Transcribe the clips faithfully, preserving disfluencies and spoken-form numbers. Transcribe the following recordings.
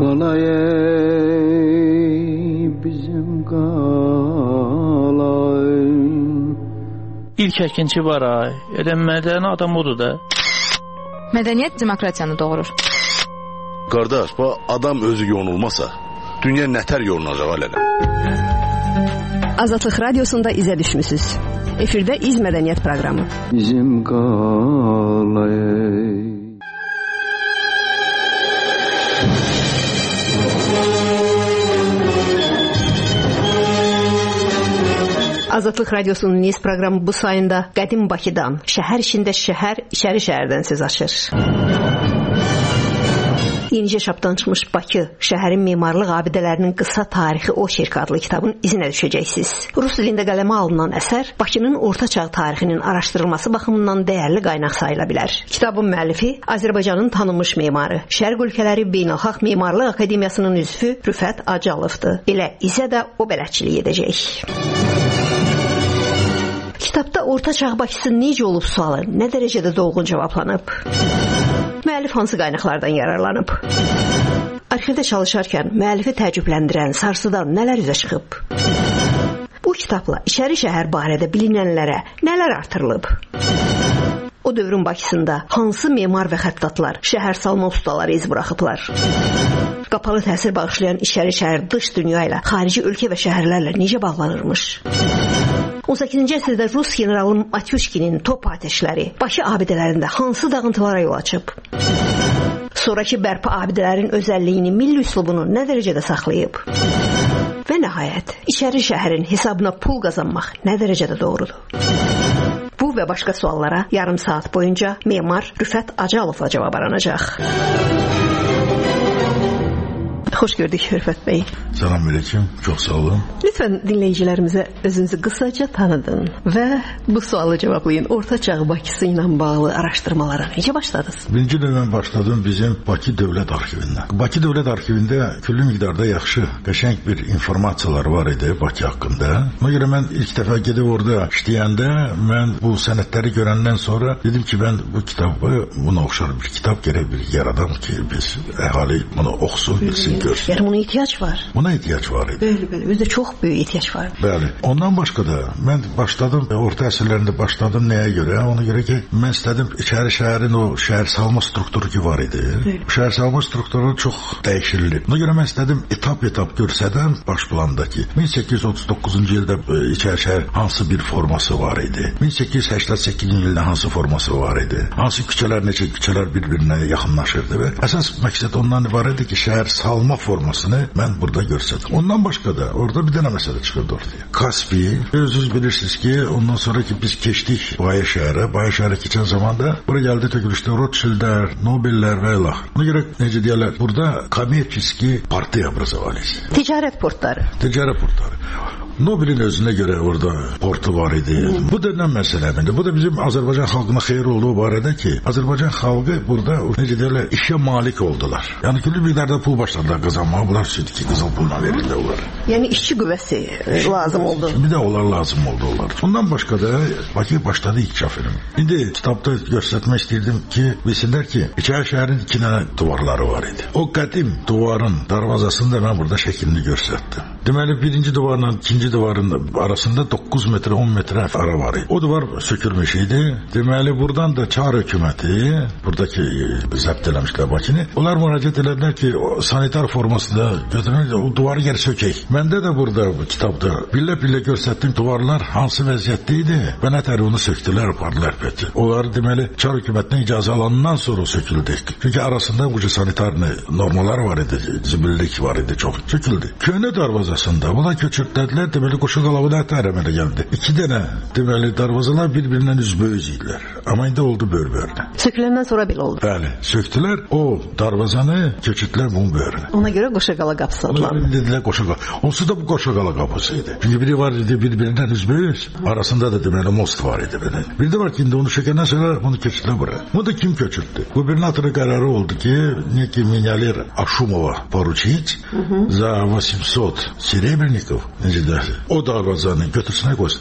qalay bizim qalay. İlk əkinçi var ay. Elə mədəni adam odur da. Mədəniyyət demokratiyanı doğurur. Qardaş, bu adam özü yonulmasa, dünya nətər yolunacaq alələ? Azadlıq Radiosunda izə düşmüsünüz. Efirdə İz Mədəniyyət proqramı. Bizim qalay. Azadlıq Radiosunun Niz proqramı bu sayında qədim Bakıdan, şəhər içində şəhər, içəri şəhərdən söz açır. Yenicə çapdan çıxmış Bakı, şəhərin memarlıq abidələrinin qısa tarixi Oçerk adlı kitabın izinə düşəcəksiniz. Rus dilində qələmə alınan əsər Bakının orta çağ tarixinin araşdırılması baxımından dəyərli qaynaq sayıla bilər. Kitabın müəllifi Azərbaycanın tanınmış memarı, Şərq ölkələri Beynəlxalq Memarlıq Akademiyasının üzvü Rüfət Acalovdur. Elə izə də o bələdçilik edəcək. Kitabda orta çağ Bakısı necə olub sualı nə dərəcədə dolğun cavablanıb? Müəllif hansı qaynaqlardan yararlanıb? Arxivdə çalışarkən müəllifi təəccübləndirən, sarsıdan nələr üzə çıxıb? Bu kitabla içəri şəhər barədə bilinənlərə nələr artırılıb? O dövrün Bakısında hansı memar və xəttatlar, şəhər salma ustaları iz buraxıblar? Qapalı təsir bağışlayan içəri şəhər dış dünya ilə, xarici ölkə və şəhərlərlə necə bağlanırmış? on səkkizinci əsrdə Rus generalı Matyushkinin top atəşləri Bakı abidələrində hansı dağıntılara yol açıb? Sonrakı bərpa abidələrin özəlliyini, milli üslubunu nə dərəcədə saxlayıb? Və nəhayət, içəri şəhərin hesabına pul qazanmaq nə dərəcədə doğrudur? Bu və başqa suallara yarım saat boyunca memar Rüfət Acalovla cavab aranacaq. Xoş gördük Rüfət bəy. Salam aleyküm, çox sağ olun. Lütfən dinləyicilərimizə özünüzü qısaca tanıdın və bu sualı cavablayın. Orta çağ Bakısı ilə bağlı araşdırmalara necə başladınız? Birinci növbə başladım bizim Bakı Dövlət Arxivindən. Bakı Dövlət Arxivində külli miqdarda yaxşı, qəşəng bir informasiyalar var idi Bakı haqqında. Ona görə mən ilk dəfə gedib orada işləyəndə mən bu sənədləri görəndən sonra dedim ki, mən bu kitabı, buna oxşar bir kitab gərək bir yaradam ki, biz əhali bunu oxusun, bilsin, görsün. Yəni buna ehtiyac var. Buna ehtiyac var idi. Bəli, bəli. Özdə çox böyük ehtiyac var. Bəli. Ondan başqa da mən başladım, orta əsrlərində başladım nəyə görə? Ona görə ki, mən istədim içəri şəhərin o şəhər salma strukturu ki var idi. Bəli. Şəhər salma strukturu çox dəyişildi. Ona görə mən istədim etap-etap görsədən baş plandakı min səkkiz yüz otuz doqquzuncu ildə içəri şəhər hansı bir forması var idi? min səkkiz yüz səksən səkkizinci ildə hansı forması var idi? Hansı küçələr, neçə küçələr bir-birinə yaxınlaşırdı və əsas məqsəd ondan ibarət idi ki, şəhər salma formasını mən burada görsədim. Ondan başqa da orada bir dənə məsələ çıxırdı ortaya. Kaspi, özünüz bilirsiniz ki, ondan sonra ki biz keçdik Baya şəhərə. Baya şəhərə keçən zamanda bura gəldi tökülüşdə Rothschildlər, Nobellər və ilə. Ona görə necə deyərlər, burada kommersiski partiya obrazovались. Ticarət portları. Ticarət portları. Nobelin özünə görə orada portu var idi. Bu da nə məsələdir? Bu da bizim Azərbaycan xalqına xeyir olduğu barədə ki, Azərbaycan xalqı burada necə deyirlər, işə malik oldular. Yəni külli miqdarda pul başladılar qazanmağa. Bunlar sürdü ki, qızıl pulla verirlər onlara. Yəni işçi qüvvəsi lazım oldu. Bir də onlar lazım oldu onlar. Ondan başqa da Bakı başladı inkişaf edir. İndi kitabda göstərmək istəyirdim ki, bilsinlər ki, içəri şəhərin iki dənə divarları var idi. O qədim divarın darvazasını da mən burada şəklini göstərdim. Deməli, birinci divarla ikinci divarın arasında doqquz metr, on metr ara var idi. O divar sökülmüş idi. Deməli, buradan da Çar hökuməti, buradakı zəbt eləmişlər Bakını. Onlar müraciət elədilər ki, o sanitar formasında götürmək, o divarı geri sökək. Məndə də burada bu kitabda billə-billə göstərdiyim divarlar hansı vəziyyətdə idi və nətər onu söktülər, apardılar pəti. Onlar deməli Çar hökumətindən icazə alandan sonra söküldü. Çünki arasında bu sanitar normalar var idi, zibillik var idi, çox söküldü. Köhnə darvazasında buna köçürtdədilər. Deməli, qoşu qalağı nətər əmələ gəldi. İki dənə, deməli, darvazalar bir-birindən üzböyüz idilər. Amma indi oldu bör-börünə. Söküləndən sonra belə oldu. Bəli, söktülər, o darvazanı köçürtdülər bunun börünə. Ona görə qoşu qala qapısı adlandı. Ona dedilər qoşu qala. Onsuz da bu qoşu qala qapısı idi. Çünki biri var idi, bir-birindən üzböyüz. Arasında da deməli most var idi. Belə. Bir də var ki, indi onu sökəndən sonra bunu köçürtdülər bura. Bunu da kim köçürtdü? Gubernatorun qərarı oldu ki, neki minyalir Aşumova poruçit za восемьсот серебряников, necə deyir, o darvazanı götürsünə qoysun vura.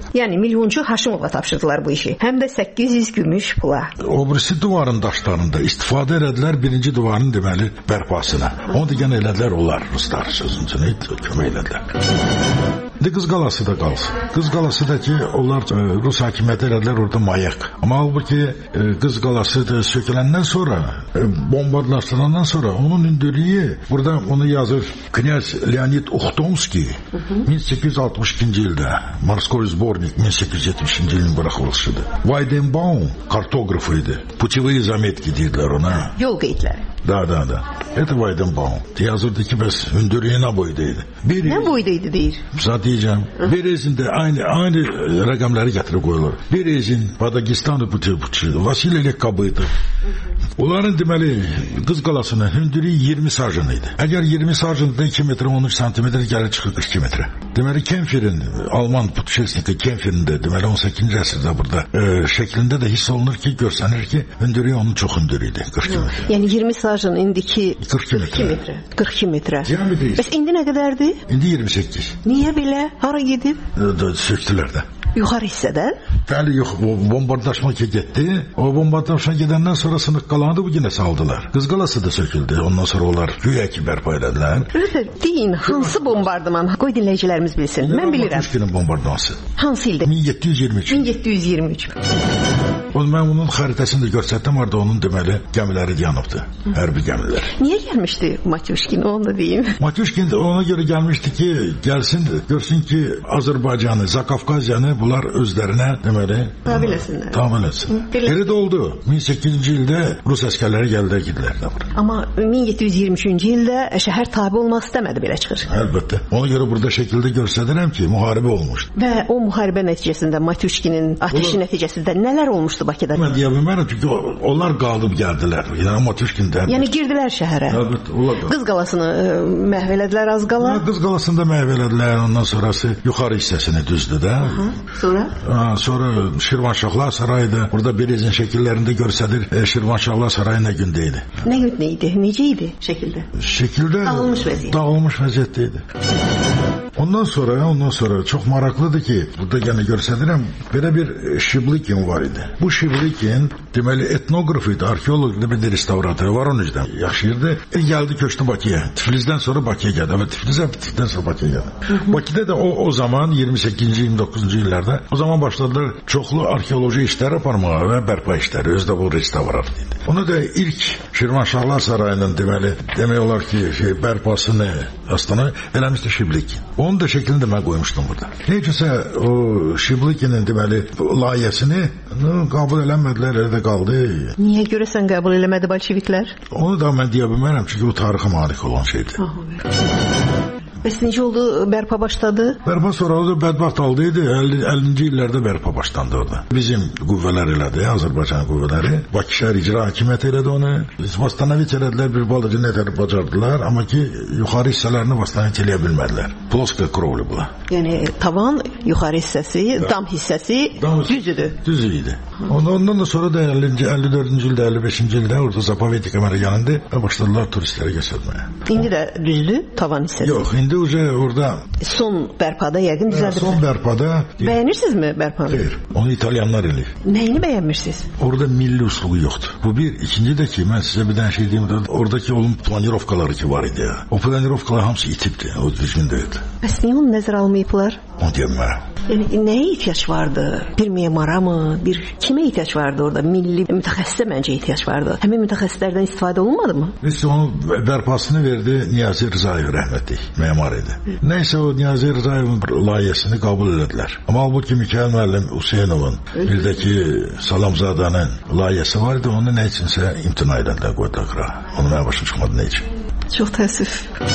Yəni milyonçu Haşimova tapşırdılar bu işi. Həm də səkkiz yüz gümüş pula. O birisi divarın daşlarında istifadə elədilər birinci divarın deməli bərpasına. Onu digən elədilər onlar ruslar sözünü kömək elədilər. De Qız Qalası da qalsın. Qız Qalası da ki onlar e, Rus hakimiyyəti elədilər orada mayak. Amma halbuki e, Qız Qalası da söküləndən sonra e, bombardlaşdırandan sonra onun hündürlüyü burada onu yazır Knyaz Leonid Uxtomski min səkkiz yüz altmış ikinci ildə Morskoy Zbornik min səkkiz yüz yetmişinci ilin buraxılışıdır. Weidenbaum kartoqrafı idi. Putevые zametki deyirlər ona. Yol qeydləri. Da da da. Это Weidenbaum. Yazırdı ki bəs hündürlüyü nə boydaydı? Bir Nə boydaydı deyir. Zaten diyeceğim. Bir ezinde aynı aynı rakamları getirip koyulur. Bir ezin Padagistan'ı bıçı bıçı. Vasiliyle kabıydı. Onların deməli Qız Qalasının hündürlüyü iyirmi sarjınıydı. Eğer iyirmi sarjında iki metre on üç santimetre gəlir çıxır qırx iki metre. Deməli Kempfer'in Alman putuşesniki Kempfer'in de deməli on səkkizinci əsrdə burada e, şəklində də hiss olunur ki, görsənir ki, hündürlüyü onun çox hündürlüydü. qırx iki metre. Yəni iyirmi sarjın indiki qırx iki metre. qırx iki metre. Diametri. Bəs indi nə qədərdir? İndi iyirmi səkkiz. Niyə belə? Hara gedib? E, söktülər də. Yuxarı hissədən? Bəli, yox, o bombardlaşma ki getdi. O bombardlaşma gedəndən sonra sınıq qalanı bu yenə saldılar. Qız Qalası da söküldü. Ondan sonra onlar güya ki bərpa elədilər. Rüfət, deyin, hansı bombardıman? Qoy dinləyicilərimiz bilsin. Mən bilirəm. Matuşkinin bombardıması. Hansı ildə? min yeddi yüz iyirmi üç. min yeddi yüz iyirmi üç. O mən onun xəritəsini də göstərdim, orada onun deməli gəmiləri yanıbdı. Hərbi gəmilər. Niyə gəlmişdi Matuşkin? Onu da deyim. Matuşkin ona görə gəlmişdi ki, gəlsin, görsün ki, Azərbaycanı, Zakafkaziyanı bunlar özlərinə deməli tabe eləsinlər. Tabe eləsin. Elə də oldu. min səkkiz yüzüncü ildə Rus əsgərləri gəldilər, gidilər də bura. Amma min yeddi yüz iyirmi üçüncü ildə şəhər tabe olmaq istəmədi, belə çıxır. Əlbəttə. Ona görə burada şəkildə göstərirəm ki, müharibə olmuşdu. Və o müharibə nəticəsində Matuşkinin ateşi Onlar... nəticəsində nələr olmuşdu Bakıda? Mən deyə bilmərəm, çünki onlar qalıb gəldilər. Yəni Matuşkin də. Yəni girdilər şəhərə. Əlbəttə, onlar da. Qız Qalasını məhv elədilər az qala. Qız Qalasını da məhv elədilər. Ondan sonrası yuxarı hissəsini düzdü də. Aha. Sonra? Ha, sonra Şirvanşahlar sarayıdı. Burada Berezin şəkillərində görsədir. E, Şirvanşahlar sarayı nə gündə idi? Nə gün idi? Necə idi şəkildə? Şəkildə dağılmış vəziyyətdə. Dağılmış vəziyyətdə idi. Ondan sonra, ondan sonra çox maraqlıdır ki, burada yenə göstərirəm, belə bir Şiblikin var idi. Bu Şiblikin deməli etnoqraf idi, arxeoloq idi, bir restavratör var onun üzdən yaşayırdı. E, gəldi köçdü Bakıya. Tiflisdən sonra Bakıya gəldi. Ama Tiflisdən Tiflisdən sonra Bakıya gəldi. Bakıda da o o zaman iyirmi səkkizinci iyirmi doqquzuncu illərdə o zaman başladılar çoxlu arxeoloji işlər aparmağa və bərpa işləri. Özdə bu restavrat idi. Onu da ilk Şirvanşahlar sarayının deməli demək olar ki, şey bərpasını aslında eləmişdi Şiblikin. Onun da şeklini de ben koymuştum burada. Neyse o Şiblikinin deməli layihəsini kabul eləmədilər, elə qaldı. Niyə görəsən qəbul eləmədi bolşeviklər? Onu da mən deyə bilmərəm, çünki o tarixə malik olan şeydir. Bəs necə oldu, bərpa başladı? Bərpa sonra o da bədbaxt aldıydı. əllinci illərdə bərpa başlandı orada. Bizim qüvvələr elədi, Azərbaycan qüvvələri. Bakı şəhər icra hakimiyyəti elədi onu. Vastanovit elədilər, bir balıcı nətər bacardılar. Amma ki, yuxarı hissələrini vastanovit eləyə bilmədilər. Ploska krovlu bu. Yəni, tavan, yuxarı hissəsi, dam hissəsi düz idi. Düz idi. Ondan da sonra da əllinci, əlli dördüncü ildə, əlli beşinci ildə orada Zapovetki qəməri yanında başladılar turistləri göstərməyə. İndi də düzdür, tavan hissəsi? Yox, indi uca orada son bərpada yəqin düzəldir. Son bərpada. Bəyənirsinizmi bərpanı? Xeyr, onu İtalyanlar eləyir. Nəyini bəyənmirsiniz? Orada milli usluğu yoxdur. Bu bir. İkinci də ki, mən sizə bir dənə şey deyim, oradakı onun planirovkaları ki var idi ya. O planirovkalar hamısı itibdi, o düzgün deyildi. Bəs niyə onu nəzərə almayıblar? Onu deyəmərəm. Yəni, nəyə ihtiyaç vardı? Bir memara mı? Bir kimə ihtiyaç vardı orada? Milli mütəxəssisə məncə ihtiyaç vardı. Həmin mütəxəssislərdən istifadə olunmadı mı? Neyse onu bərpasını verdi Niyazi Rızayev rəhmətli, memar idi. Hı. Neyse o Niyazi Rızayevin layihəsini qəbul elədilər. Amma halbuki Mikail müəllim Hüseynovun, birdəki Salamzadənin layihəsi var idi, onu nə içinsə imtina edəndə qoydular qıra. Onu mənə başa çıxmadı nə üçün. Çox təəssüf.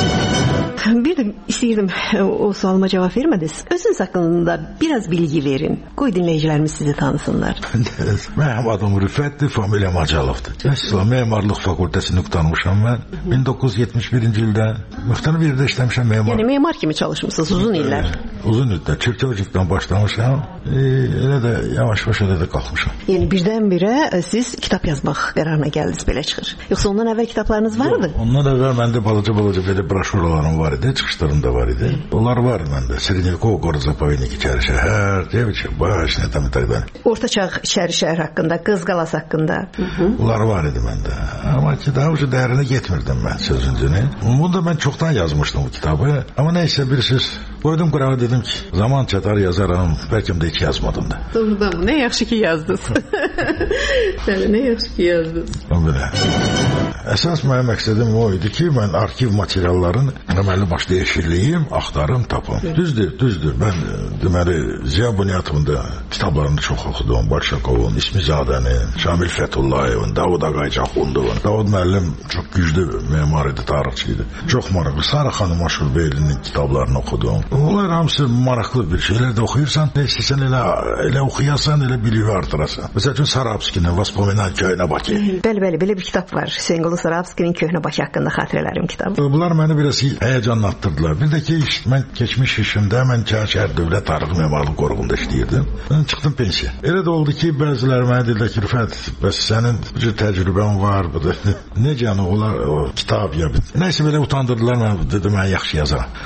Bir də istəyirdim, o sualıma cavab vermədiniz. Özünüz haqqında biraz bilgi verin. Qoy dinləyicilərimiz sizi tanısınlar. Mənim adım Rüfətdir, familiyam Acalovdur. Əsla memarlıq fakültəsini qurtarmışam mən. min doqquz yüz yetmiş birinci ildə müxtəlif yerdə işləmişəm memar. Yəni memar kimi çalışmışsınız uzun illər. Uzun illər. Çirkövcükdən başlamışam. E, elə də yavaş-yavaş elə də qalxmışam. Yəni birdən-birə siz kitab yazmaq qərarına gəldiniz, belə çıxır. Yoxsa ondan əvvəl kitablarınız vardı? Yox, ondan əvvəl məndə balaca-balaca belə broşuralarım var var idi, çıxışlarım da var idi. Onlar var məndə. Srednyakov, Qorozapovednik içəri şəhər, deyə baş nə təmətəqdən. Orta çağ içəri şəhər haqqında, Qız Qalası haqqında. Bunlar var idi məndə. Amma ki, daha ucu dərinə getmirdim mən sözüncünü. Bunu da mən çoxdan yazmışdım bu kitabı. Amma neysə bir söz qoydum qırağa, dedim ki, zaman çatar yazaram, bəlkə də heç yazmadım da. Doğrudan mı? Nə yaxşı ki yazdınız. Bəli, nə yaxşı ki yazdınız. Belə. Əsas mənim məqsədim o idi ki, mən arxiv materialların əməlli başlı eşirliyim, axtarım, tapım. Düzdür, düzdür. Mən deməli Ziya Bunyatovun da kitablarını çox oxudum. Başakovun, İsmizadənin, Şamil Fətullayevin, Davud Ağaycaxundovun. Davud müəllim çox güclü memar idi, tarixçi idi. Çox maraqlı. Sara xanım Aşurbeylinin kitablarını oxudum. Onlar hamısı maraqlı bir şeylər də oxuyursan, istəsən elə, elə oxuyasan, elə biliyi artırasan. Məsəl üçün Sarabskinin Vospominal Köhnə Bakı. Bəli, bəli, belə bir kitab var. Hüseynqulu Sarabskinin Köhnə Bakı haqqında xatirələrim kitabı. Bunlar məni biraz həyəcanlatdırdılar. Bir də ki, mən keçmiş işimdə mən Şəhər Dövlət Tarixi Memarlıq Qoruğunda işləyirdim. Mən çıxdım pensiya. Elə də oldu ki, bəziləri mənə dedilər ki, Rüfət, bəs sənin bir təcrübən var, bu da necə yəni onlar o kitab ya. Nəysə belə utandırdılar, mən dedim mən yaxşı yazaram.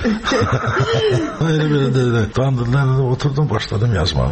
Elə belə dedilər. Utandırdılar, oturdum, başladım yazmağa.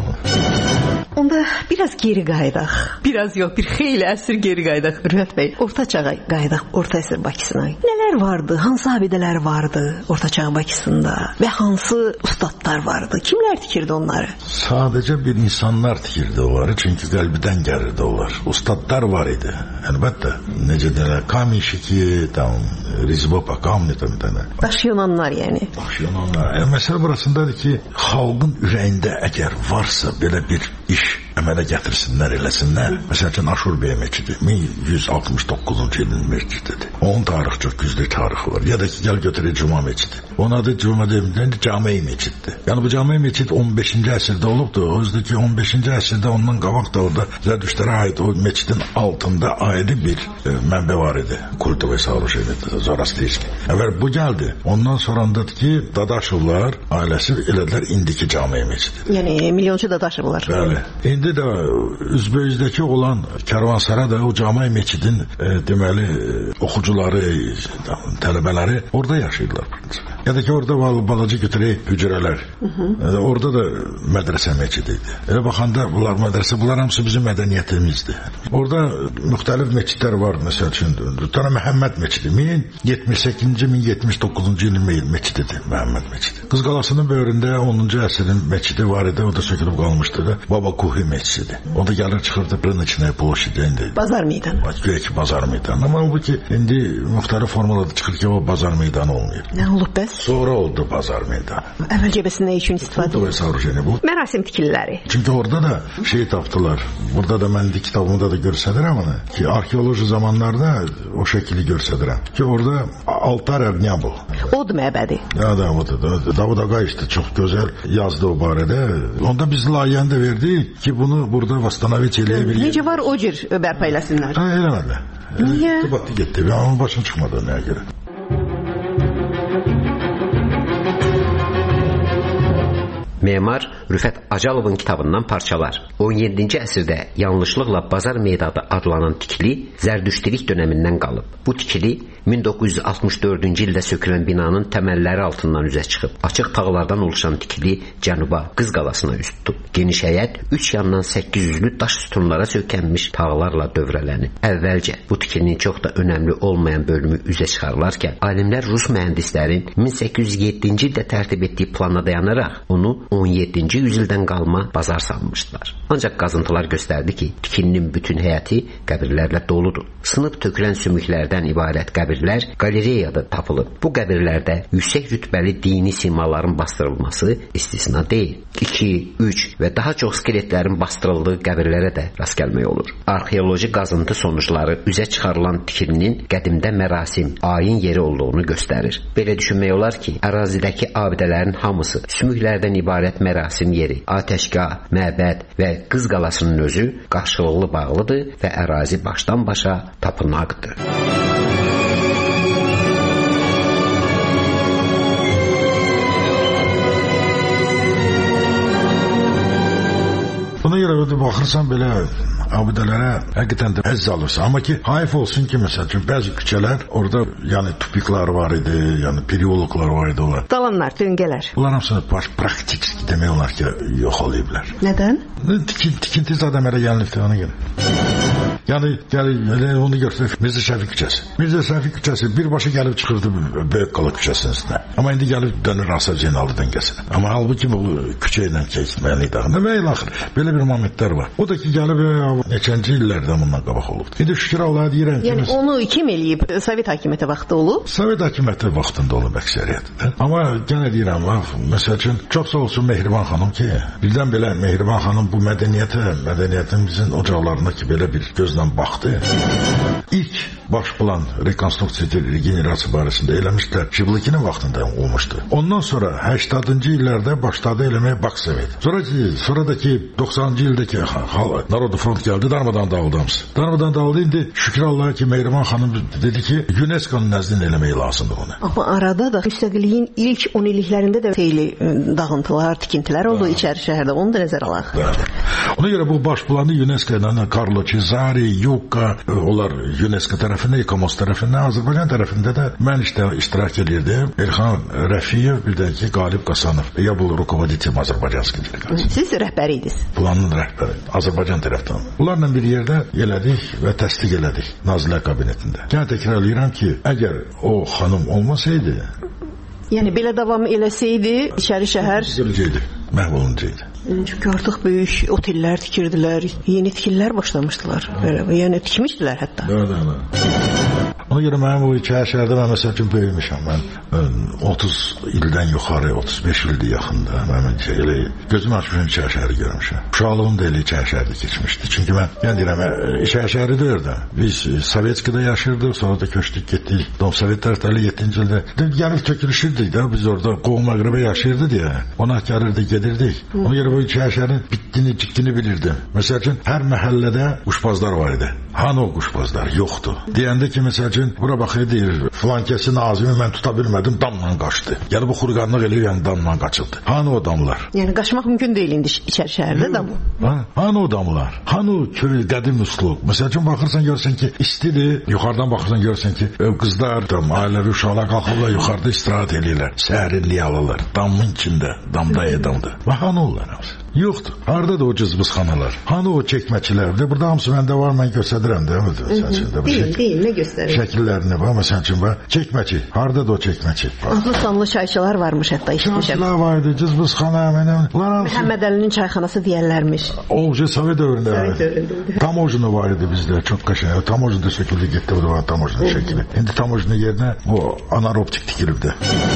Onda biraz geri qayıdaq. Biraz yox, bir xeyli əsr geri qayıdaq. Rüfət bəy, orta çağa qayıdaq, orta əsr Bakısına. Nələr vardı, hansı abidələr vardı orta çağ Bakısında və hansı ustadlar vardı? Kimlər tikirdi onları? Sadəcə bir insanlar tikirdi onları, çünki qəlbidən gəlirdi onlar. Ustadlar var idi, əlbəttə. Necə deyirlər, Kaminşiki, tam, Rizbopa, Kamni, tam, tam. Daşıyananlar yəni. Daşıyananlar. Yəni, məsələ burasındadır ki, xalqın ürəyində əgər varsa belə bir iş əmələ gətirsinlər, eləsinlər. Məsəl üçün Aşurbey meçidi min yüz altmış doqquzuncu ilin meçididir. Onun tarixi çox güclü tarixi var. Ya da ki, gəl götürək Cuma meçidi. Onun adı Cuma deyildir, Cami meçiddir. Yəni bu Cami meçid on beşinci əsrdə olubdur. O yüzden ki, on beşinci əsrdə ondan qabaq da orada Zərdüştlərə aid o meçidin altında ayrı bir e, mənbə var idi. Kultu və Savruşevi, Zoroastriyski. Əvvəl bu gəldi. Ondan sonrandadır ki, Dadaşovlar ailəsi elədilər indiki Cami meçidi. Yəni milyonçu Dadaşovlar. Bəli. İndi də Üzbeyizdəki olan Kərvansara da o Cami meçidin e, deməli e, oxucuları, e, tələbələri orada yaşayırlar. Ya da ki, orada balaca götürək hücrələr. E, orada da mədrəsə meçidi idi. Elə baxanda bunlar mədrəsə, bunlar hamısı bizim mədəniyyətimizdir. Orada müxtəlif meçidlər var. Məsəl üçün, Tana Məhəmməd meçidi min yetmiş səkkizinci min yetmiş doqquzuncu ilin meçididir, Məhəmməd meçidi. Qız Qalasının böyründə onuncu əsrin meçidi var idi, o da sökülüb qalmışdı da. Baba Kuhi meçidi. O da gəlir çıxırdı Brınıçınay Ploşidi. Bazar meydanı. Güya ki, bazar meydanı. Amma bu ki, indi müxtəlif formalarda çıxır ki, o bazar meydanı olmuyor. Nə olub bəs? Sonra oldu bazar meydanı. Əvvəlcə bəs nə üçün istifadə olunur? Bu mərasim tikililəri. Çünki orada da şey tapdılar. Burada da mən de kitabımda da göstərirəm onu. Ki arxeoloji zamanlarda o şəkili göstərirəm. Ki orada altar əvniya bu. Od məbədi. Ya da o da. Davud Ağay işte çox gözəl yazdı o barədə. Onda biz layihəni də verdik ki, bunu burada Vastanoviç eləyə Necə var o cür bərpa eləsinlər? Ha, eləmədilər. Niyə? Tıbatı getdi. Onun başına çıxmadı nəyə görə. Memar Rüfət Acalovun kitabından parçalar. on yeddinci əsrdə yanlışlıqla Bazar meydanı adlanan tikili Zərdüştilik dönəmindən qalıb. Bu tikili min doqquz yüz altmış dördüncü ildə sökülən binanın təməlləri altından üzə çıxıb. Açıq tağlardan oluşan tikili cənuba Qız Qalasına üz tutub. Geniş həyət üç yandan səkkiz yüzlü daş sütunlara sökənmiş tağlarla dövrələnib. Əvvəlcə bu tikilinin çox da önəmli olmayan bölümü üzə çıxarılarkən alimlər Rus mühəndislərin min səkkiz yüz yeddinci ildə tərtib etdiyi plana dayanaraq onu on yeddinci yüzildən qalma bazar sanmışdılar. Ancaq qazıntılar göstərdi ki, tikilinin bütün həyəti qəbirlərlə doludur. Sınıb tökülən sümüklərdən ibarət qəbirlər qalereyada tapılıb. Bu qəbirlərdə yüksək rütbəli dini simaların bastırılması istisna deyil. iki, üç və daha çox skeletlərin bastırıldığı qəbirlərə də rast gəlmək olur. Arxeoloji qazıntı sonuçları üzə çıxarılan tikilinin qədimdə mərasim, ayin yeri olduğunu göstərir. Belə düşünmək olar ki, ərazidəki abidələrin hamısı sümüklərdən ibarət mərasim yeri, atəşgah, məbəd və Qız Qalasının özü qarşılıqlı bağlıdır və ərazi başdan başa tapınaqdır. Buna görə baxırsan belə abidələrə həqiqətən də əzz alırsa. Amma ki, hayf olsun ki, məsəl üçün bəzi küçələr orada yəni tupiklar var idi, yəni periologlar var idi onlar. Dalanlar, döngələr. Bunlar hamısını baş praktik demək olar ki, yox olayıblar. Nədən? Tikin, tikinti zaten əmələ gəlmişdi ona görə. Yəni, yəni onu görsək, Mirzə Şəfi küçəsi. Mirzə Şəfi küçəsi birbaşa gəlib çıxırdı Böyük Qala küçəsinin üstünə. Amma indi gəlib dönür Asaf Zeynallı döngəsinə. Amma halbuki bu küçə ilə keçməliydi. Və elə axır, belə bir momentlər var. O da ki, gəlib neçənci illərdən bundan qabaq olubdu. İndi şükür Allah'a deyirəm ki... Yəni onu kim eləyib? Sovet hakimiyyəti vaxtı olub? Sovet hakimiyyəti vaxtında olub əksəriyyətdə. Amma yenə deyirəm, məsəl üçün, çox sağ olsun Mehriban xanım ki, birdən belə Mehriban xanım bu mədəniyyətə, mədəniyyətimizin ocaqlarına ki, belə bir gözlə baxdı. İlk baş plan rekonstruksiya regenerasiya barəsində eləmişlər. Şiblikinin vaxtında olmuşdu. Ondan sonra səksəninci illərdə başladı eləməyə Baksovet. Sonra ki, sonradakı doxsanıncı ildəki Narodu Front gəldi, darmadan dağıldı hamısı. Darmadan dağıldı, indi şükür Allah'a ki, Mehriban xanım dedi ki, UNESCO'nun nəzdində eləmək lazımdır onu. Amma arada da müstəqilliyin ilk on illiklərində də xeyli dağıntılar, tikintilər oldu içəri şəhərdə. Onu da nəzərə alaq. Ona görə bu baş planı UNESCO ilə Carlo Cesari, Yuka, onlar UNESCO tərəfində, İKOMOS tərəfində, Azərbaycan tərəfində də mən işte iştirak edirdim. Elxan Rəfiyev, bir də ki, Qalib Qasanov. Ya bu rukovodитель Azərbaycanski delegasiya. Siz rəhbəri idiniz. Planın rəhbəri, Azərbaycan tərəfdən. Bunlarla bir yerdə elədik və təsdiq elədik Nazirlər Kabinetində. Yəni təkrarlayıram ki, əgər o xanım olmasaydı, yəni belə davam eləsəydi, içəri şəhər üzüləcəkdi, məhv olunacaqdı. Çünki artıq böyük otellər tikirdilər, yeni tikillər başlamışdılar. Belə, yəni tikmişdilər hətta. Doğru, doğru. Ona görə mənim o iki şəhərdə mən məsəl üçün böyümüşəm. Mən otuz ildən yuxarı, otuz beş ildir yaxında. Mən elə gözüm açmışım iki şəhəri görmüşəm. Uşaqlığım da elə iki şəhərdə keçmişdi. Çünki mən, yəni deyirəm, iki şəhəri deyirdə. Biz Sovetskida yaşırdıq, sonra da köçdük, getdik. Dom Sovet tərəfləri yeddinci ildə. Gəlib tökülüşürdük də, biz orada Qovum Məğribə yaşayırdı deyə. Ona gəlirdi, gedirdik. Ona görə bu iki şəhərin bitdini, ciddini bilirdim. Məsəl üçün, hər məhəllədə quşbazlar var idi. Hanı o quşbazlar? Yoxdur. Deyəndə ki, məsəl üçün, bura baxır, deyir, filan kəsi Nazimi mən tuta bilmədim, damla qaçdı. Yəni, bu xurqanlıq eləyir, yəni damla qaçıldı. Hanı o damlar? Yəni, qaçmaq mümkün deyil indi içəri şəhərdə damı. Ha? Hanı o damlar? Hanı o köy, qədim üslub? Məsəl üçün, baxırsan, görsən ki, istidir, yuxarıdan baxırsan, görsən ki, qızlar, ailəvi uşaqlar qalxırlar, yuxarıda istirahət eləyirlər, səhərinliyə alırlar, damın içində, damda edamda. Və hanı onlar hamısı? Yoxdur. Harada da o cızbızxanalar? Hanı o çəkməkçilər? Burada hamısı məndə var, mən göstədirəm də. Deyil, deyil, nə göstərir? Şəkillərini var, məsəl üçün var. Çəkməçi. Harada da o çəkməçi? Adlı sanlı çayçılar varmış hətta, işitmişəm. Çayçılar vardı, cızbızxana, mənim. Məhəmməd Əlinin çayxanası deyərlərmiş. Oğuzcu Sovet dövründə. Tamojunu var idi bizdə, çox qəşəng. Tamojunu şəkildə getdi, o da var tamojunu şəkili. İndi tamojunu yerinə o anaroptik tikilibdi.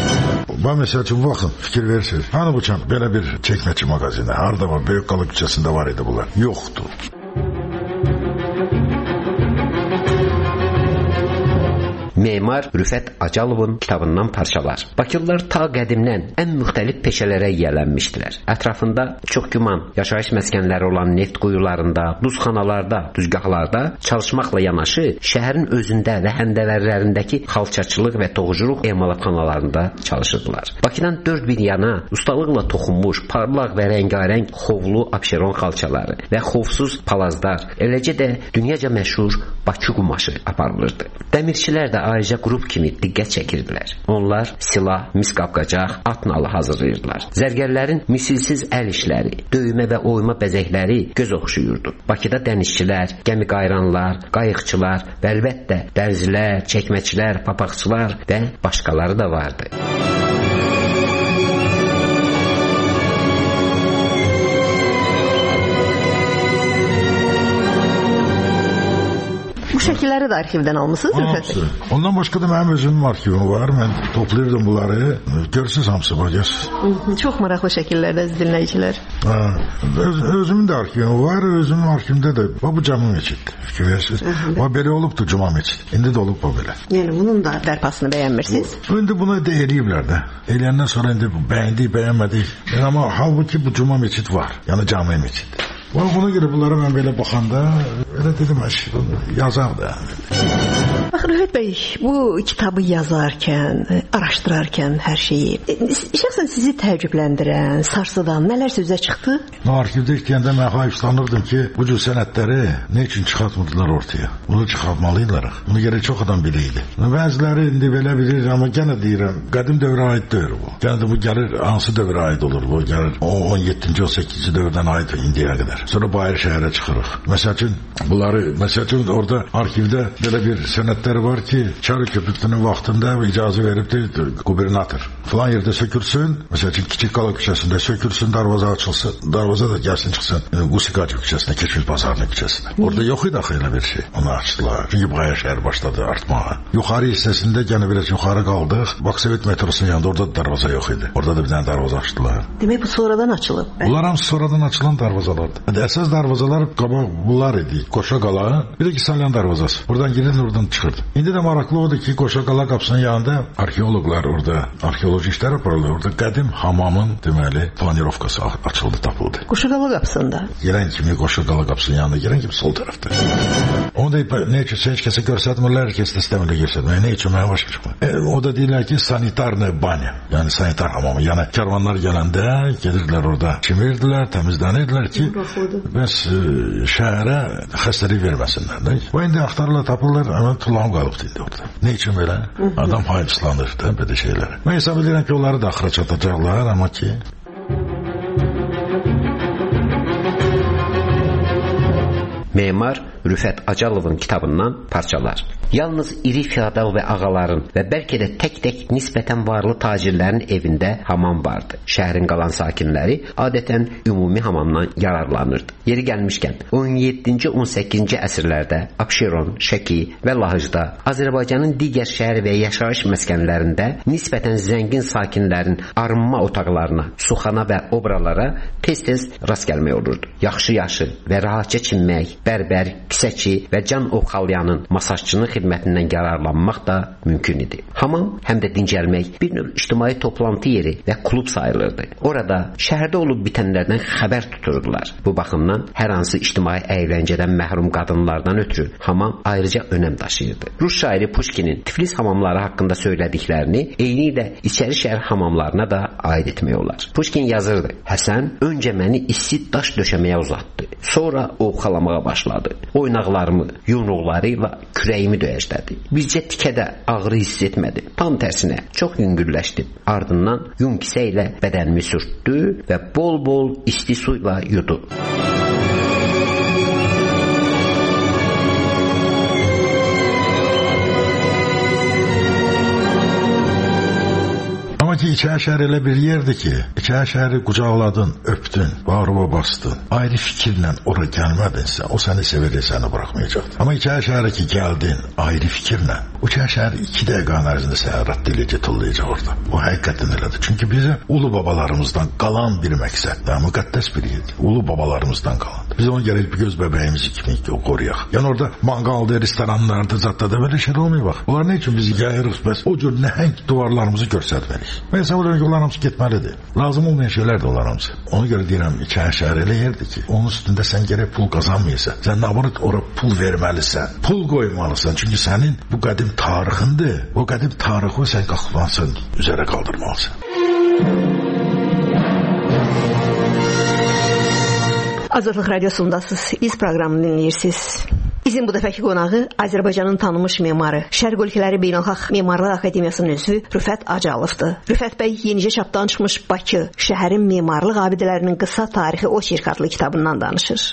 Və məsəl üçün, baxın, fikir verirsiniz. Hanı bu çan, belə bir çəkməçi mağazini? Harada var? Böyük Qala küçəsində var idi bunlar. Yoxdur. Memar Rüfət Acalovun kitabından parçalar. Bakılılar ta qədimdən ən müxtəlif peşələrə yiyələnmişdilər. Ətrafında çox güman yaşayış məskənləri olan neft quyularında, duzxanalarda, düzgahlarda çalışmaqla yanaşı, şəhərin özündə və həndəvərlərindəki xalçaçılıq və toxuculuq emalatxanalarında çalışırdılar. Bakıdan dörd bir yana ustalıqla toxunmuş, parlaq və rəngarəng xovlu abşeron xalçaları və xovsuz palazlar, eləcə də dünyaca məşhur Bakı qumaşı aparılırdı. Dəmirçilər də ayrıca qrup kimi diqqət çəkirdilər. Onlar silah, mis qapqacaq, at nalı hazırlayırdılar. Zərgərlərin misilsiz əl işləri, döymə və oyma bəzəkləri göz oxşuyurdu. Bakıda dənizçilər, gəmi qayranlar, qayıqçılar və əlbəttə dərzilər, çəkməçilər, papaqçılar və başqaları da vardı. Bu şəkilləri də arxivdən almısınız, Rüfət? Ondan başqa da mənim özümün arxivim var. Mən toplayırdım bunları. Görürsünüz hamısı var, görürsünüz. Çox maraqlı şəkillərdə dinləyicilər. Öz, özümün də arxivim var. Özümün arxivimdə də bu cami meçiddir. Fikir verirsiniz. O belə olubdu cuma meçid. İndi də olub bu belə. Yəni bunun da bərpasını bəyənmirsiniz? İndi bunu da eləyiblər də. Eləyəndən sonra indi bəyəndik, bəyənmədik. Yəni, amma halbuki bu cuma meçid var. Yəni cami meçid. Buna görə bunlara mən belə baxanda elə dedim, yazar da. Bax, Rüfət bəy, bu kitabı yazarkən, araşdırarkən hər şeyi, şəxsən sizi təəccübləndirən, sarsıdan nələr sözə çıxdı? Arxivdə işləyəndə mən hayıflanırdım ki, bu cür sənədləri nə üçün çıxartmırdılar ortaya? Bunu çıxartmalıydılar. Bunu gərək çox adam biləydi. Bəziləri indi belə bilir, amma gənə deyirəm, qədim dövrə aid deyil bu. Gənə də bu gəlir, hansı dövrə aid olur bu? Gəlir on yeddinci, on səkkizinci dövrdən aid indiyə qədər. Sonra Bayır şəhərə çıxırıq. Məsəl üçün, bunları, məsəl üçün orada arxivdə belə bir sənədlər var ki, Çarı köprüsünün vaxtında icazə veribdir qubernator. Falan yerdə sökülsün, məsəl üçün Kiçik Qala küçəsində sökülsün, darvaza açılsın, darvaza da gəlsin çıxsın Qusikacı küçəsinə, Keçmil Bazarının küçəsinə. Orada yox idi axı elə bir şey. Onu açdılar. Çünki Bayır şəhər başladı artmağa. Yuxarı hissəsində gənə biraz yuxarı qaldıq. Baksovet metrosunun yanında orada da darvaza yox idi. Orada da bir dənə darvaza açdılar. Demək bu sonradan açılıb. Bunlar hamısı sonradan açılan darvazalardır. Yəni, əsas darvazalar qabaq bunlar idi. Qoşa Qala, bir də Kisalyan darvazası. Buradan girir, oradan çıxırdı. İndi də maraqlı odur ki, Qoşa Qala qapısının yanında arxeoloqlar orada arxeoloji işlər aparırlar. Orada qədim hamamın deməli planirovkası açıldı, tapıldı. Qoşa Qala qapısında. Girən kimi Qoşa Qala qapısının yanında, girən kimi sol tərəfdə. Onu da nə üçün heç kəsə göstərmirlər, kəs də istəmirlər göstərməyə. Nə üçün mənə başa çıxmır. E, o da deyirlər ki, sanitarna banya, yəni sanitar hamamı. Yəni karvanlar gələndə gedirdilər orada, çimirdilər, təmizlənirdilər ki, bəs e, şəhərə xəstəlik verməsinlər. Də. O indi axtarırlar, tapırlar, amma tulağım qalıbdı indi orada. Nə üçün belə? Adam hayıfslanır da belə şeylərə. Mən hesab edirəm ki, onları da axıra çatacaqlar, amma ki... Memar Rüfət Acalovun kitabından parçalar. Yalnız iri feodal və ağaların və bəlkə də tək-tək nisbətən varlı tacirlərin evində hamam vardı. Şəhərin qalan sakinləri adətən ümumi hamamdan yararlanırdı. Yeri gəlmişkən, on yeddinci on səkkizinci əsrlərdə Abşeron, Şəki və Lahıcda, Azərbaycanın digər şəhər və yaşayış məskənlərində nisbətən zəngin sakinlərin arınma otaqlarına, suxana və obralara tez-tez rast gəlmək olurdu. Yaxşı-yaxşı və rahatca çinmək, bərbər, kisəçi və can ovxalayanın masajçının xidmətindən yararlanmaq da mümkün idi. Hamam həm də dincəlmək, bir növ ictimai toplantı yeri və klub sayılırdı. Orada şəhərdə olub bitənlərdən xəbər tuturdular. Bu baxımdan hər hansı ictimai əyləncədən məhrum qadınlardan ötürü hamam ayrıca önəm daşıyırdı. Rus şairi Pushkinin Tiflis hamamları haqqında söylədiklərini eyni ilə içəri şəhər hamamlarına da aid etmək olar. Pushkin yazırdı: Həsən öncə məni isti daş döşəməyə uzatdı. Sonra ovxalamağa başladı. Oynaqlarımı, yumruqlarıyla kürəyimi döyəclədi. Bizcə tikədə ağrı hiss etmədi. Tam tərsinə çox yüngülləşdim. Ardından yun kisə ilə bədənimi sürtdü və bol-bol isti suyla yudu. Amma ki, İçəri şəhər elə bir yerdir ki, İçəri şəhəri qucaqladın, öpdün, bağrıma bastın, ayrı fikirlə ora gəlmədinsə, o səni sevəcək, səni bıraxmayacaqdır. Amma İçəri şəhərə ki, gəldin, ayrı fikirlə, o İçəri şəhəri iki dəqiqə ərzində səni rədd eləcək, tullayacaq orada. O həqiqətən elədir. Çünki bizim ulu babalarımızdan qalan bir məqsəd və müqəddəs bir yerdir. Ulu babalarımızdan qalan. Biz onu gərək bir göz bəbəyimizi kimi qoruyaq. Yəni orada manqalda, restoranlarda, zatda belə şey olmuyor bax. Onlar nə üçün bizi gəlirik, bəs o cür nəhəng divarlarımızı göstərmərik. Mən hesab edirəm ki, onlar hamısı getməlidir. Lazım olmayan şeylər də onlar hamısı. Ona görə deyirəm, İçəri şəhər elə yerdir ki, onun üstündə sən gərək pul qazanmayırsan. Sən namurit ora pul verməlisən, pul qoymalısan. Çünki sənin bu qədim tarixindir. O qədim tarixi sən qalxmalısan, üzərə qaldırmalısan. Azadlıq Radiosundasınız. İz proqramını dinləyirsiniz. Bizim bu dəfəki qonağı Azərbaycanın tanınmış memarı, Şərq ölkələri Beynəlxalq Memarlıq Akademiyasının üzvü Rüfət Acalovdur. Rüfət bəy yenicə çapdan çıxmış Bakı, şəhərin memarlıq abidələrinin qısa tarixi oçerk adlı kitabından danışır.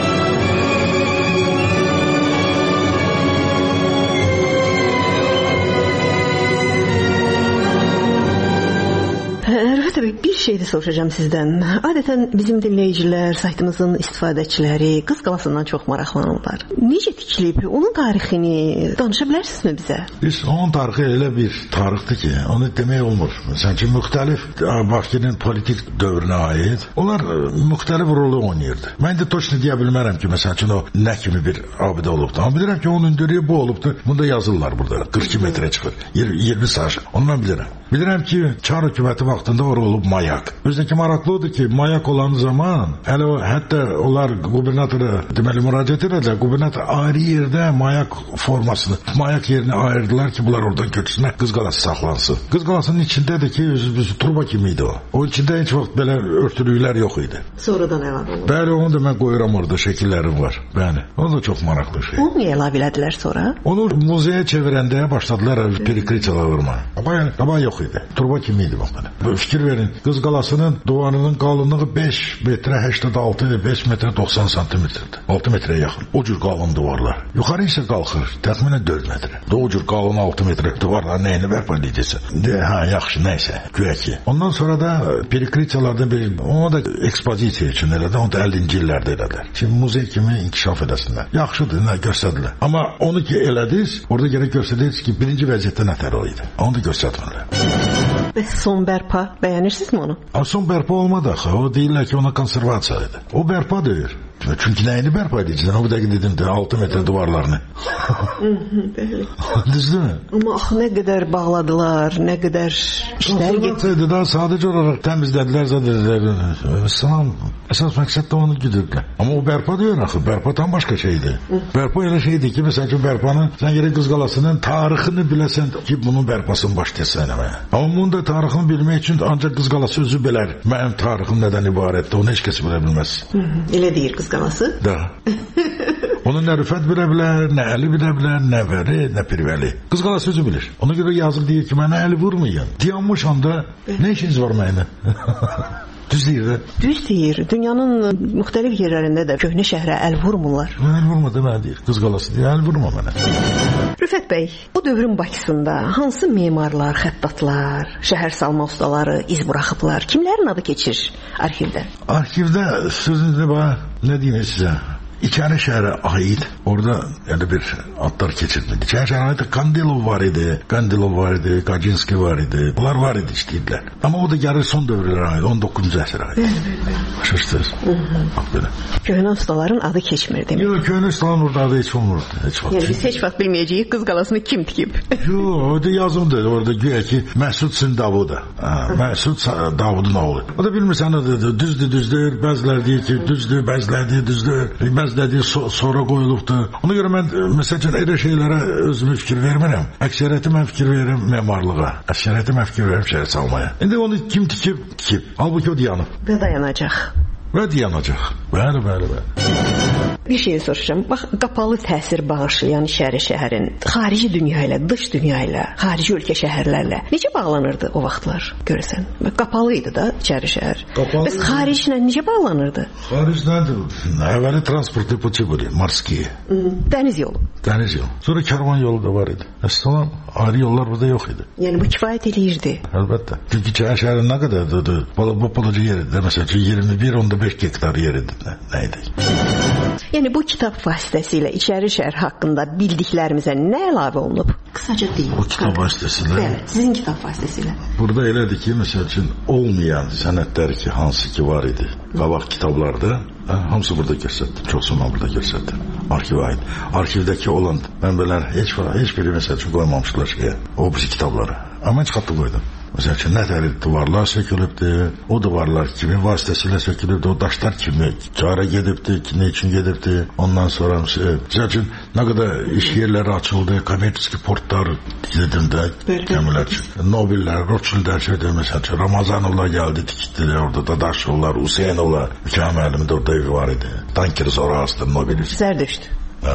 Rüfət bəy, bir şey də soruşacağım sizdən. Adətən bizim dinləyicilər, saytımızın istifadəçiləri Qız Qalasından çox maraqlanırlar. Necə tikilib? Onun tarixini danışa bilərsinizmi bizə? Biz onun tarixi elə bir tarixdir ki, onu demək olmur. Məsələn ki, müxtəlif Bakının politik dövrünə aid onlar müxtəlif rolu oynayırdı. Mən də точно deyə bilmərəm ki, məsələn ki, o nə kimi bir abidə olubdu. Amma bilirəm ki, onun öndürüyü bu olubdu. Bunda yazırlar burada. qırx iki metrə çıxır. iyirmi saat. Onu mən bilirəm. Bilirəm ki, Çar hökuməti vaxtında ora olub mayak. Özdəki maraqlı odur ki, mayak olan zaman, hələ o, hətta onlar qubernatora deməli müraciət edədilər. Qubernator ayrı yerdə mayak formasını, mayak yerini ayırdılar ki, bunlar oradan köçsünlər, Qız Qalası saxlansın. Qız Qalasının içindədir ki, özü turba kimi idi o. O içində heç vaxt belə örtülüklər yox idi. Sonradan əlavə olundu. Bəli, onu da mən qoyuram orada, şəkillərim var. Bəli, o da çox maraqlı şey. Onu niyə əlavə elədilər sonra? Onu muzeyə çevirəndə başladılar perikriçalar vurma. Qabaq, qabaq yox idi. Turba kimi idi bax belə. Fikir verin, Qız Qalasının divarının qalınlığı beş metrə səksən altı, beş metrə doxsan santimetrdir. altı metrə yaxın. O cür qalın divarlar. Yuxarı isə qalxır, təxminən dörd metrə. O cür qalın altı metrə divarlar nəyini bərpa edəcəksən? De, hə, yaxşı, nəysə, güya ki. Ondan sonra da perikriçalardan bir, ona da ekspozisiya üçün elədi, onu da əllinci illərdə elədilər. Şimdi muzey kimi inkişaf edəsinlər. Yaxşıdır, nə göstərdilər. Amma onu ki elədiniz, orada gərək göstərdiniz ki, birinci vəziyyətdə nətər o idi. Onu da göstərmirlər. Bəs son bərpa, bəyənirsinizmi onu? A, son bərpa olmadı axı, o deyirlər ki, ona konservasiya idi. O bərpa deyir. Çünki nəyini bərpa edəcəksən? O qədər dedim də altı metr divarlarını. Bəli. Düzdürmü? Amma axı nə qədər bağladılar, nə qədər işlər getdi. Daha sadəcə olaraq təmizlədilər, zədədilər. Salam, əsas məqsəd də onu güdürdülər. Amma o bərpa deyir axı, bərpa tam başqa şeydir. Bərpa elə şeydir ki, məsəl üçün bərpanın, sən yerə Qız Qalasının tarixini biləsən ki, bunun bərpasını başlayasan eləməyə. Amma bunun da tarixini bilmək üçün ancaq Qız Qalası özü bilər. Mənim tarixim nədən ibarətdir, onu heç kəs bilə bilməz. Elə deyir Qız Qalası? Da. Onu nə Rüfət bilə bilər, nə Əli bilə bilər, nə Vəli, nə Pirvəli. Qız Qalası özü bilir. Ona görə yazıq deyir ki, mənə əli vurmayın. Dayanmışam da, nə işiniz var mənə? Düz deyir də. Düz deyir. Dünyanın müxtəlif yerlərində də köhnə şəhrə əl vurmurlar. Əl vurma da mənə deyir. Qız Qalası deyir, əl vurma mənə. Rüfət bəy, bu dövrün Bakısında hansı memarlar, xəttatlar, şəhər salma ustaları iz buraxıblar? Kimlərin adı keçir arxivdə? Arxivdə sözünüzü bax, nə deyim sizə? İçəri şəhərə aid orada yəni bir adlar keçirdi. İçəri şəhərə aid Kandilov var idi, Kandilov var idi, Kaczynski var idi. Bunlar var idi işləyirlər. Amma o da gəlir son dövrlərə aid, on doqquzuncu əsrə aid. Başa-düşdünüz? Bax belə. Köhnə ustaların adı keçmir demək. Yox, köhnə ustaların orada adı heç olmurdu. Heç vaxt. Yəni biz heç vaxt bilməyəcəyik Qız Qalasını kim tikib. Yox, o da yazımdır. Orada güya ki Məsud Sindavuda. Məsud Davudun oğlu. O da bilmirsən nədir? Düzdür, düzdür. Bəziləri deyir ki, düzdür, bəziləri deyir, düzdür. Dediği so sonra qoyulubdur. Ona görə mən məsələn elə şeylərə özümü fikir vermirəm. Əksəriyyəti mən fikir verirəm memarlığa. Əksəriyyəti mən fikir verirəm şəhər salmaya. İndi onu kim tikib? Tikib. Halbuki o dayanıb. Və dayanacaq. Və dayanacaq. Bəli, bəli, bəli. Bir şey soruşacağım. Bax, qapalı təsir bağışlayan şəhəri şəhərin xarici dünya ilə, dış dünya ilə, xarici ölkə şəhərlərlə necə bağlanırdı o vaxtlar görəsən? Qapalı idi da içəri şəhər. Bəs xariclə necə bağlanırdı? Xaricdən əvvəli transport deposu var, morskiye. Dəniz yolu. Dəniz yolu. Sonra karvan yolu da var idi. Əslən ayrı yollar burada yox idi. Yəni bu kifayət eləyirdi. Əlbəttə. Çünki içəri şəhərin nə qədərdir? Bu balaca yerdir. Məsələn iyirmi bir on beş hektar yeridir. Nə idi? Yəni bu kitab vasitəsilə içəri şəhər haqqında bildiklərimizə nə əlavə olunub? Qısaca deyin. Bu kitab vasitəsilə? Bəli, sizin kitab vasitəsilə. Burada elədir ki, məsəl üçün olmayan sənədlər ki, hansı ki var idi qabaq kitablarda, hə, hamısı burada göstərdim. Çoxsunu burada göstərdim. Arxivə aid. Arxivdəki olan mənbələr heç heç biri məsəl üçün qoymamışdılar şeyə, o birisi kitablara. Amma heç xatlı qoydum. Məsəl üçün nətər divarlar sökülübdür, o divarlar kimin vasitəsilə sökülübdür, o daşlar kimi cara gedibdir, ki, nə üçün gedibdir, ondan sonra məsəl üçün nə qədər iş yerləri açıldı, kommersiya portlar dedim də, gəmilər üçün, Nobellər, Rothschildlər şeydir, məsəl üçün, Ramazanovlar gəldi, tikitdilər orada, Dadaşovlar, Hüseynovlar, mükaməlimin də orada evi var idi, Tanker Zorastır, Nobelist. Zərdüşt. Hə.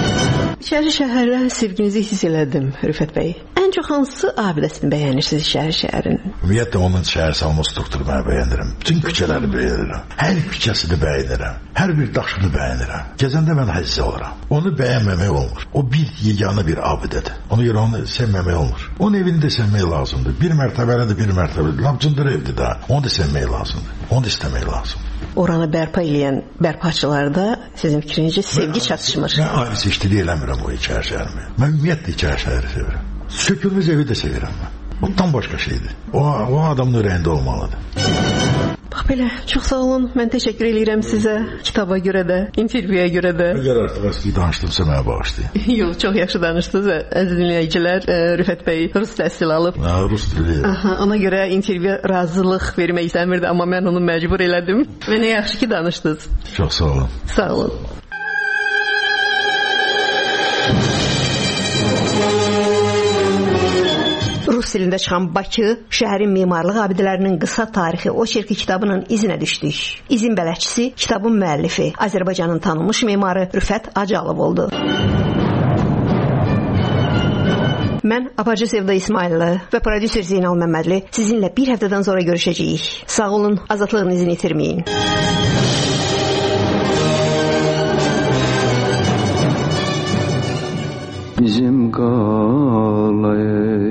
İçəri şəhərlə sevginizi hiss elədim, Rüfət bəy. Ən çox hansı abidəsini bəyənirsiniz şəhər şəhərin? Ümumiyyətlə onun şəhər salma strukturu mən bəyənirəm. Bütün küçələri bəyənirəm. Hər küçəsini bəyənirəm. Hər bir daşını bəyənirəm. Gəzəndə mən həzz alıram. Onu bəyənməmək olmur. O bir yeganə bir abidədir. Ona görə onu sevməmək olmur. Onun evini də sevmək lazımdır. Bir mərtəbəlidir, bir mərtəbəlidir. Lapcındır evdir də. Onu da sevmək lazımdır. Onu da istəmək lazımdır. Oranı bərpa eləyən bərpaçılarda sizin fikrincə sevgi çatışmır. Mən ayrı seçdiliyi eləmirəm o içəri şəhərimi. Mən ümumiyyətlə içəri şəhəri sevirəm. Sökülmüş evi də sevirəm mən. O tam başqa şeydir. O, o adamın ürəyində olmalıdır. Bax, Belə, çox sağ olun. Mən təşəkkür edirəm sizə, kitaba görə də, intervyuya görə də. Əgər artıq əski danışdımsa mənə bağışlayın. Yox, çox yaxşı danışdınız. Əziz dinləyicilər, Rüfət bəy rus təhsili alıb. Hə, rus dili. Aha, ona görə intervyuya razılıq vermək istəmirdi, amma mən onu məcbur elədim. Və nə yaxşı ki danışdınız. Çox sağ olun. Sağ olun. Rus dilində çıxan Bakı, şəhərin memarlıq abidələrinin qısa tarixi oçerki kitabının izinə düşdük. İzin bələdçisi, kitabın müəllifi, Azərbaycanın tanınmış memarı Rüfət Acalov oldu. Mən Aparıcı Sevda İsmayıllı və prodüser Zeynal Məmmədli sizinlə bir həftədən sonra görüşəcəyik. Sağ olun, azadlığın izini itirməyin. Bizim qalayı